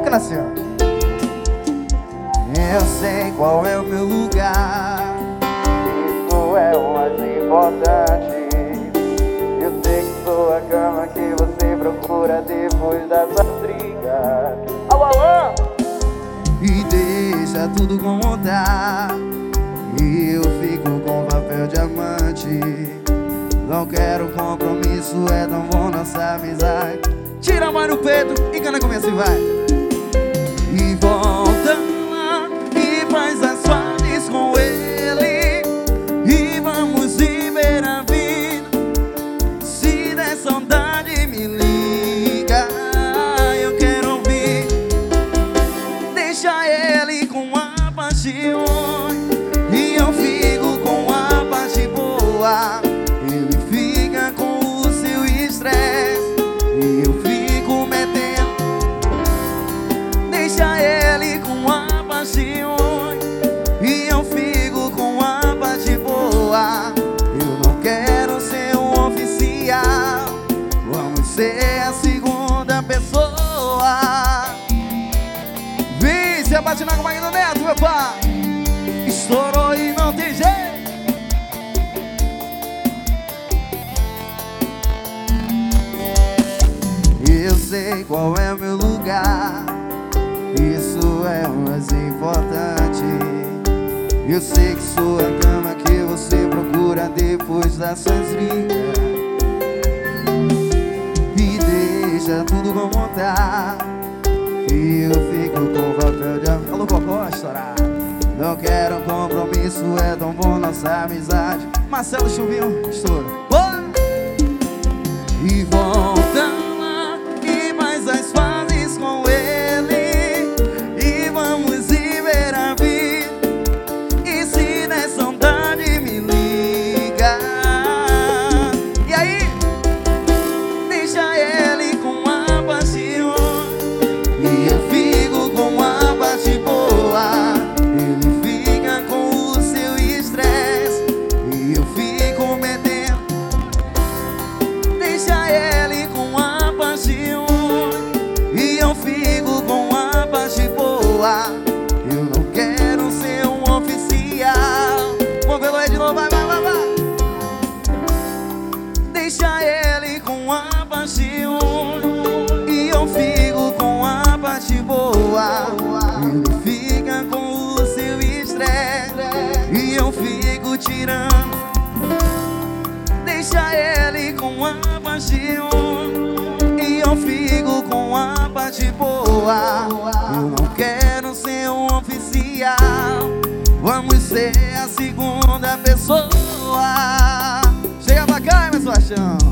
Canta assim, ó. Eu sei qual é o meu lugar, isso é o mais importante. Eu sei que sou a cama que você procura depois dessas brigas. Alô, alô! E deixa tudo como tá, e eu fico com papel diamante. Não quero compromisso, é tão bom nossa amizade. Tira a mão no peito e canta comigo assim, vai. E volta lá e faz as pazes com ele, e vamos viver a vida. Se der saudade me liga, eu quero ouvir. Deixa ele com a paixão e eu fico com a parte boa. Ele fica com o seu estresse e eu fico metendo. Deixa ele com a paixão e eu fico com a parte boa. Eu não quero ser um oficial, vamos ser a segunda pessoa. Vem se abatinar com o Magno Neto, meu pai. Estourou e não tem jeito. Eu sei qual é o meu lugar, isso é o mais importante. Eu sei que sou a cama que você procura depois das suas brigas. E deixa tudo como tá, e eu fico com papel de amor. Alô, Cocó, estourar. Não quero compromisso, é tão bom nossa amizade. Marcelo Chuvinho, estoura. E volta lá e faz as pazes com ele, e vamos viver a vida. E se der saudade me liga. E aí? Deixa ele com a paixão e eu fico com a parte boa. Ele fica com o seu estresse e eu fico metendo. Deixa ele com a paixão e eu fico com a parte boa. Eu não quero ser um oficial. Vamos ver Lué de novo, vai, vai, vai, vai. Deixa ele com a paixão e eu fico com a parte boa. Ele fica com o seu estresse e eu fico tirando. Deixa ele com a paixão e eu fico com a parte boa. Eu não quero ser um oficial, vamos ser a segunda pessoa. Chega pra cá, meu paixão.